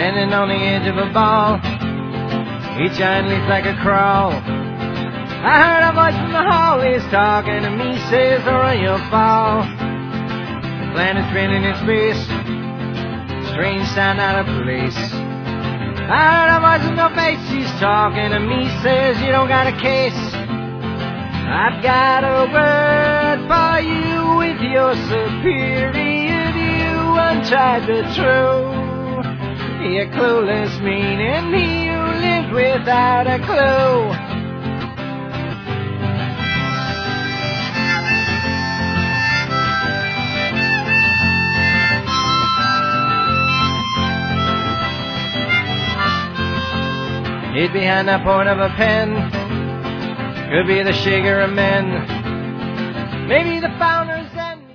standing on the edge of a ball. Each giant leaps like a crawl. I heard a voice from the hall, he's talking to me, says, or you'll fall. The planet's spinning in space, strange sound out of place. I heard a voice in your face, he's talking to me, says, you don't got a case. I've got a word for you with your superior view, untried but true. You're clueless, meaning me who lived without a clue. Hid behind the point of a pen, could be the shaker of men, maybe the founder's